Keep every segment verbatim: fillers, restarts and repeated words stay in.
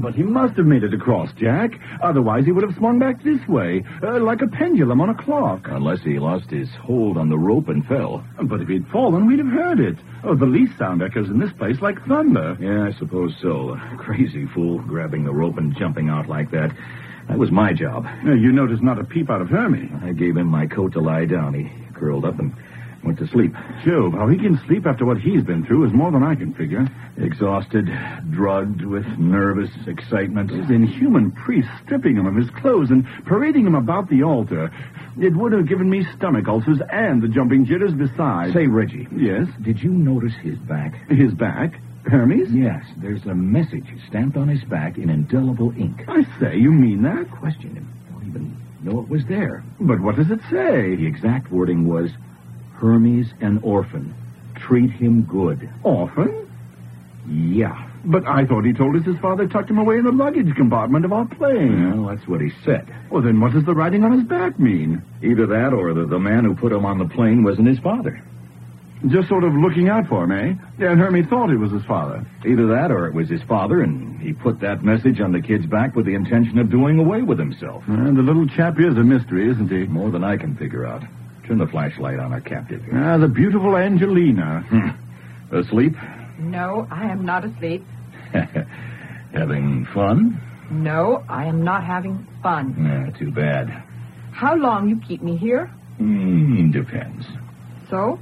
But he must have made it across, Jack. Otherwise, he would have swung back this way, uh, like a pendulum on a clock. Unless he lost his hold on the rope and fell. But if he'd fallen, we'd have heard it. Oh, the least sound echoes in this place like thunder. Yeah, I suppose so. Crazy fool, grabbing the rope and jumping out like that. That was my job. Uh, you noticed not a peep out of Hermie. I gave him my coat to lie down. He curled up and went to sleep. Job, how he can sleep after what he's been through is more than I can figure. Exhausted, drugged with nervous excitement. This inhuman priest stripping him of his clothes and parading him about the altar. It would have given me stomach ulcers and the jumping jitters besides. Say, Reggie. Yes? Did you notice his back? His back? Hermes? Yes, there's a message stamped on his back in indelible ink. I say, you mean that? Question him. Don't even know it was there. But what does it say? The exact wording was, Hermes an orphan. Treat him good. Orphan? Yeah. But I thought he told us his father tucked him away in the luggage compartment of our plane. Well, that's what he said. Well, then what does the writing on his back mean? Either that or the, the man who put him on the plane wasn't his father. Just sort of looking out for him, eh? Yeah, and Hermie thought it was his father. Either that or it was his father, and he put that message on the kid's back with the intention of doing away with himself. And the little chap is a mystery, isn't he? More than I can figure out. Turn the flashlight on our captive here. Ah, the beautiful Angelina. Hmm. Asleep? No, I am not asleep. Having fun? No, I am not having fun. Nah, too bad. How long you keep me here? Mm, depends. So?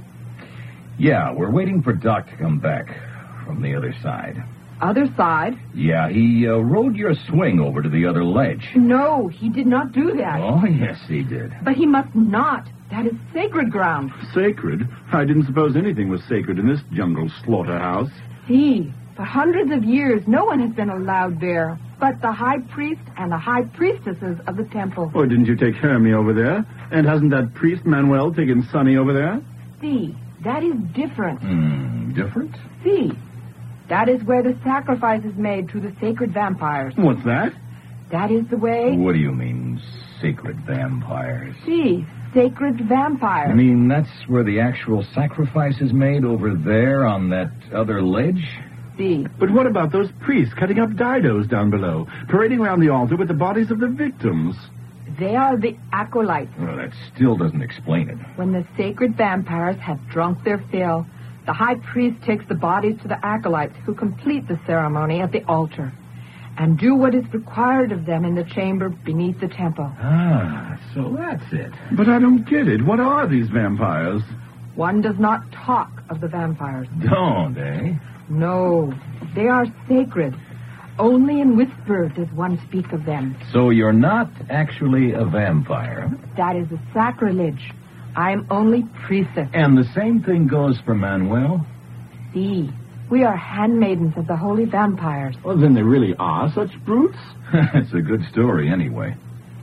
Yeah, we're waiting for Doc to come back from the other side. Other side? Yeah, he uh, rode your swing over to the other ledge. No, he did not do that. Oh, yes, he did. But he must not. That is sacred ground. Sacred? I didn't suppose anything was sacred in this jungle slaughterhouse. See, for hundreds of years, no one has been allowed there but the high priest and the high priestesses of the temple. Oh, didn't you take Hermie over there? And hasn't that priest Manuel taken Sonny over there? See, that is different. Hmm, different? See, that is where the sacrifice is made to the sacred vampires. What's that? That is the way... What do you mean, sacred vampires? See, sacred vampires. I mean, that's where the actual sacrifice is made, over there on that other ledge? See. But what about those priests cutting up didos down below, parading around the altar with the bodies of the victims? They are the acolytes. Well, that still doesn't explain it. When the sacred vampires have drunk their fill, the high priest takes the bodies to the acolytes who complete the ceremony at the altar and do what is required of them in the chamber beneath the temple. Ah, so that's it. But I don't get it. What are these vampires? One does not talk of the vampires. Don't, eh? No, they are sacred. Only in whisper does one speak of them. So you're not actually a vampire? That is a sacrilege. I am only priestess. And the same thing goes for Manuel? See, we are handmaidens of the holy vampires. Well, then they really are such brutes? It's a good story, anyway.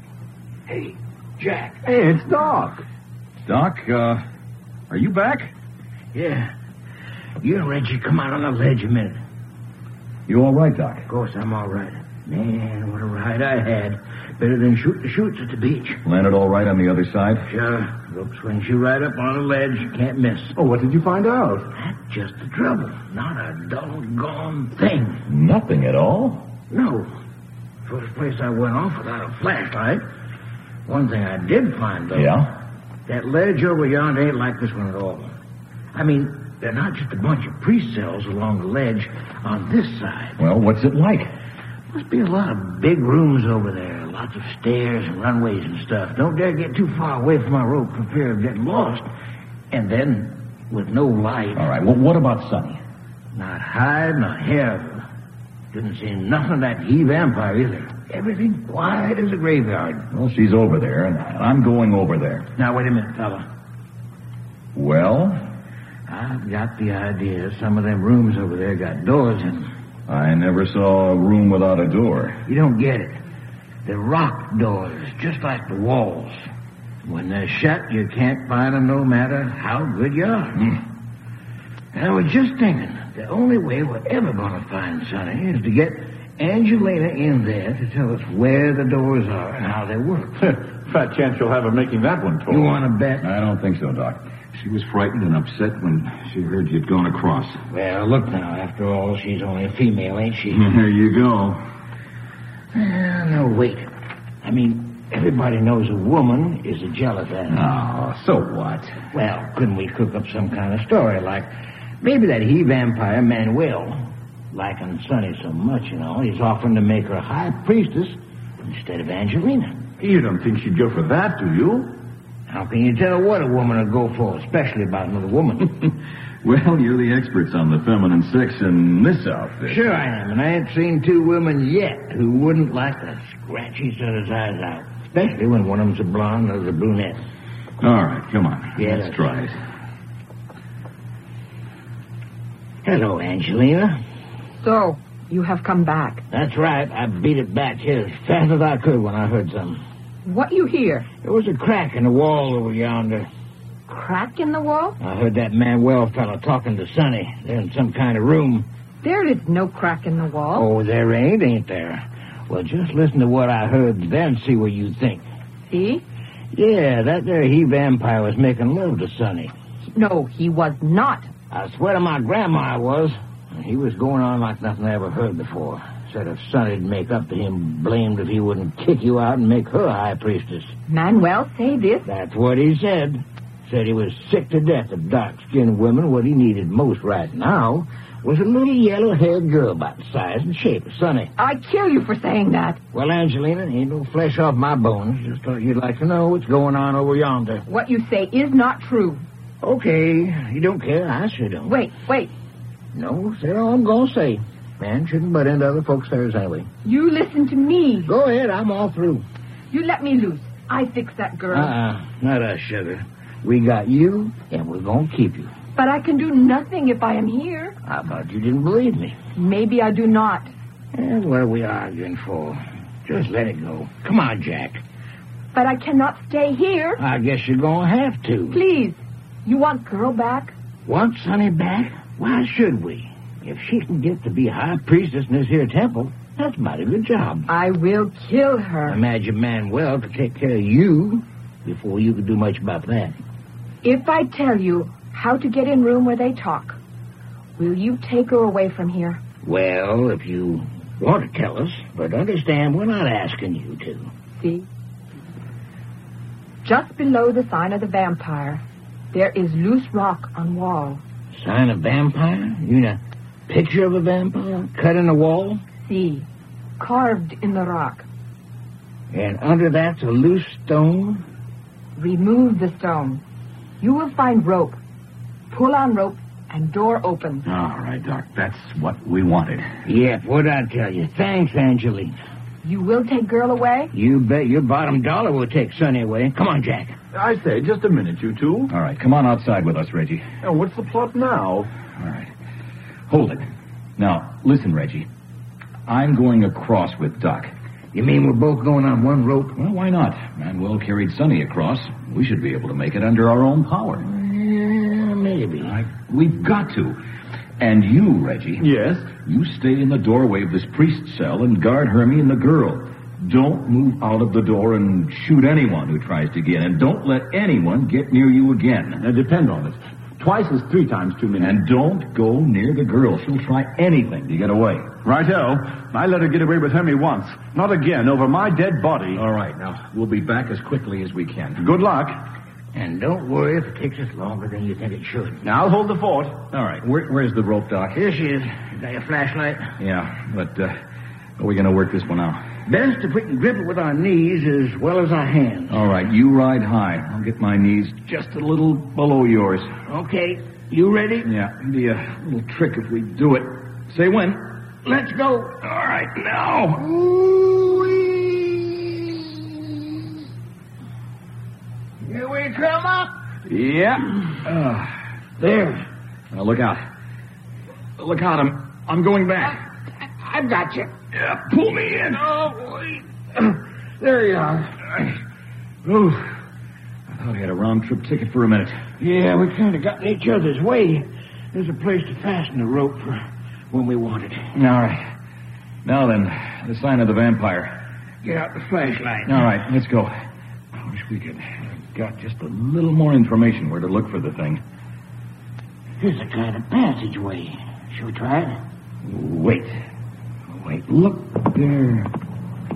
Hey, Jack. Hey, it's Doc. Doc, uh, are you back? Yeah. You and Reggie come out on the ledge a minute. You all right, Doc? Of course, I'm all right. Man, what a ride I had. Better than shoot the chutes at the beach. Landed all right on the other side? Sure. Rope swings you right up on the ledge. You can't miss. Oh, what did you find out? That's just the trouble. Not a doggone thing. Nothing at all? No. First place I went off without a flashlight. One thing I did find, though. Yeah? That ledge over yonder ain't like this one at all. I mean, they're not just a bunch of priest cells along the ledge on this side. Well, what's it like? Must be a lot of big rooms over there. Lots of stairs and runways and stuff. Don't dare get too far away from my rope for fear of getting lost. And then, with no light... All right, well, what about Sonny? Not hide, not hair. Didn't see nothing of that he-vampire either. Everything quiet as a graveyard. Well, she's over there, and I'm going over there. Now, wait a minute, fella. Well? I've got the idea some of them rooms over there got doors in them. I never saw a room without a door. You don't get it. They're rock doors, just like the walls. When they're shut, you can't find them no matter how good you are. Mm. And I was just thinking, the only way we're ever going to find Sonny is to get Angelina in there to tell us where the doors are and how they work. Fat chance you'll have her making that one told. You want to bet? I don't think so, Doc. She was frightened and upset when she heard you'd gone across. Well, look now. After all, she's only a female, ain't she? There you go. Uh, no, wait. I mean, everybody knows a woman is a jealous animal. Oh, so what? Well, couldn't we cook up some kind of story, like maybe that he-vampire Manuel, liking Sonny so much, you know, he's offering to make her high priestess instead of Angelina. You don't think she'd go for that, do you? How can you tell what a woman will go for, especially about another woman? Well, you're the experts on the feminine sex in this outfit. Sure I am, and I ain't seen two women yet who wouldn't like to scratch each other's eyes out, especially when one of them's a blonde and the other's a brunette. All right, come on. Yeah, Let's try it. Hello, Angelina. So, you have come back. That's right. I beat it back here as fast as I could when I heard something. What you hear? There was a crack in the wall over yonder. Crack in the wall? I heard that Manuel fellow talking to Sonny. They're in some kind of room. There is no crack in the wall. Oh, there ain't, ain't there? Well, just listen to what I heard, then see what you think. See? Yeah, that there he-vampire was making love to Sonny. No, he was not. I swear to my grandma I was. He was going on like nothing I ever heard before. Said if Sonny'd make up to him, blamed if he wouldn't kick you out and make her high priestess. Manuel say this? That's what he said. Said he was sick to death of dark-skinned women. What he needed most right now was a little yellow-haired girl about the size and shape of Sonny. I'd kill you for saying that. Well, Angelina, ain't no flesh off my bones. Just thought you'd like to know what's going on over yonder. What you say is not true. Okay, you don't care. I sure don't. Wait, wait. No, that's all I'm going to say. Man shouldn't butt into other folks' affairs anyway. You listen to me. Go ahead, I'm all through. You let me loose. I fix that girl. Uh-uh, not us, sugar. We got you, and we're going to keep you. But I can do nothing if I am here. How about you didn't believe me? Maybe I do not. And what are we arguing for? Just let it go. Come on, Jack. But I cannot stay here. I guess you're going to have to. Please. You want girl back? Want Sonny back? Why should we? If she can get to be high priestess in this here temple, that's a mighty good job. I will kill her. Imagine Manuel to take care of you before you could do much about that. If I tell you how to get in room where they talk, will you take her away from here? Well, if you want to tell us, but understand we're not asking you to. See? Just below the sign of the vampire, there is loose rock on wall. Sign of vampire? You mean a picture of a vampire cut in the wall? See, carved in the rock. And under that's a loose stone? Remove the stone. You will find rope. Pull on rope and door opens. All right, Doc, that's what we wanted. Yep, what'd I tell you? Thanks, Angelina. You will take girl away? You bet your bottom dollar will take Sonny away. Come on, Jack. I say, just a minute, you two. All right, come on outside with us, Reggie. Now, what's the plot now? All right. Hold it. Now, listen, Reggie. I'm going across with Doc. You mean we're both going on one rope? Well, why not? Manuel carried Sonny across. We should be able to make it under our own power. Yeah, maybe. All right. We've got to. And you, Reggie. Yes? You stay in the doorway of this priest's cell and guard Hermie and the girl. Don't move out of the door and shoot anyone who tries to get in. Don't let anyone get near you again. Now, depend on it. Twice is three times too many. And don't go near the girl. She'll try anything to get away. Righto. I let her get away with Hermie once. Not again, over my dead body. All right, now, we'll be back as quickly as we can. Good luck. And don't worry if it takes us longer than you think it should. Now, I'll hold the fort. All right, where, where's the rope, Doc? Here she is. Got your flashlight? Yeah, but uh, are we going to work this one out? Best if we can grip it with our knees as well as our hands. All right, you ride high. I'll get my knees just a little below yours. Okay, you ready? Yeah, it'd be a little trick if we do it. Say when. Let's go. All right, now. Ooh-wee. Here we come up. Yeah. Uh, There. now look out. Look out, I'm, I'm going back. I, I've got you. Yeah, pull me in. Oh, wait. There you are. Ooh. I thought I had a round-trip ticket for a minute. Yeah, we kind of got in each other's way. There's a place to fasten the rope for when we want it. All right. Now then, the sign of the vampire. Get out the flashlight. All right, let's go. I wish we could have got just a little more information where to look for the thing. Here's a kind of passageway. Shall we try it? Wait. Wait, look there.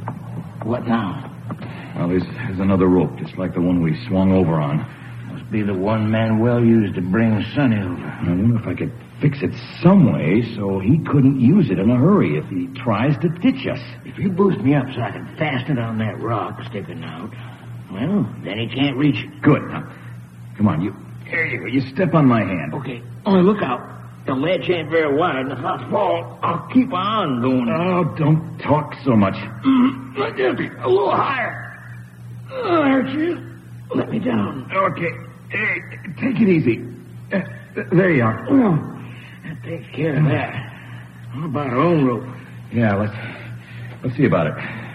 What now? Well, there's, there's another rope, just like the one we swung over on. Must be the one Manuel used to bring Sonny over. I wonder if I could fix it some way so he couldn't use it in a hurry if he tries to ditch us. If you boost me up so I can fasten it on that rock sticking out, well, then he can't reach it. Good. Now, come on, you. There you go. You step on my hand. Okay. Only look out. The ledge ain't very wide, and if I fall, I'll keep on going. Oh, don't talk so much. Mm, just a little higher. Oh, there she is. Let me down. Okay. Hey, take it easy. Uh, there you are. Well, that takes care of that. What about our own rope? Yeah, let's let's see about it.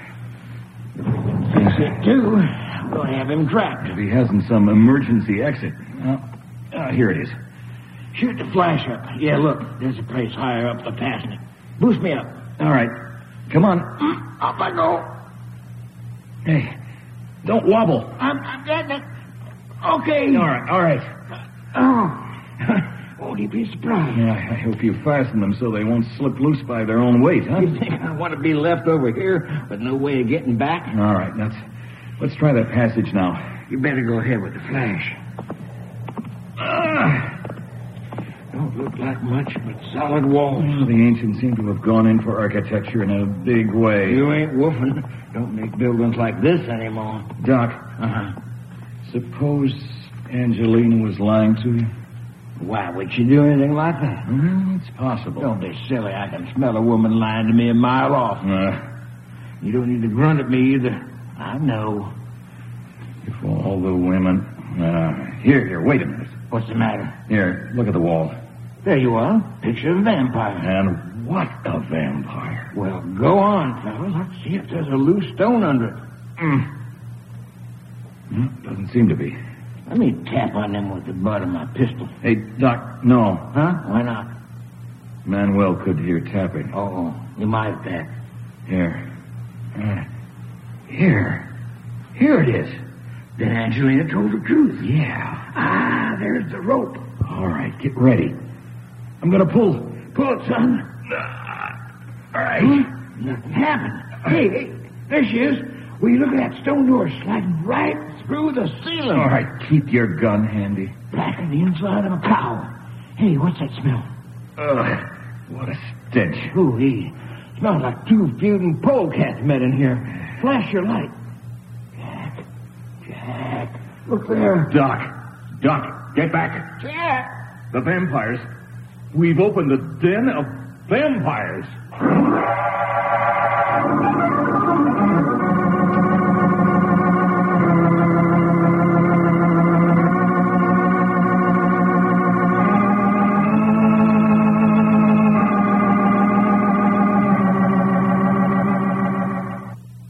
Fix it, too. I'm going to have him trapped. If he hasn't some emergency exit. Uh, uh, here it is. Shoot the flash up. Yeah, look. There's a place higher up for passing it. Boost me up. All right. Come on. Mm, up I go. Hey, don't wobble. I'm, I'm getting it. Okay. All right, all right. Oh. Won't he be surprised? Yeah, I hope you fasten them so they won't slip loose by their own weight, huh? You think I want to be left over here with no way of getting back? All right, let's, let's try that passage now. You better go ahead with the flash. Ah. Don't look like much but solid walls. Well, the ancients seem to have gone in for architecture in a big way. You ain't woofing. Don't make buildings like this anymore. Doc, Uh-huh. suppose Angelina was lying to you? Why would she do anything like that? Well, it's possible. Don't be silly. I can smell a woman lying to me a mile off. Uh, You don't need to grunt at me either. I know. if all the women... Uh, here, here, wait a minute. What's the matter? Here, look at the wall. There you are. Picture of a vampire. And what a vampire. Well, go on, fellas. Let's see if there's a loose stone under it. Mm. No, doesn't seem to be. Let me tap on them with the butt of my pistol. Hey, Doc, no. Huh? Why not? Manuel could hear tapping. Oh, you might have that. Here. Uh, here. Here it is. Then Angelina told the truth. Yeah. Ah, there's the rope. All right, get ready. I'm going to pull. Pull it, son. All right. Huh? Nothing happened. Hey, hey, there she is. Will you look at that stone door sliding right through the ceiling? All right, keep your gun handy. Black on the inside of a cow. Hey, what's that smell? Ugh, what a stench. Ooh-wee. Smells like two feuding polecats met in here. Flash your light. Jack. Jack. Look there. Doc. Doc, get back. Jack. The vampires. We've opened the den of vampires.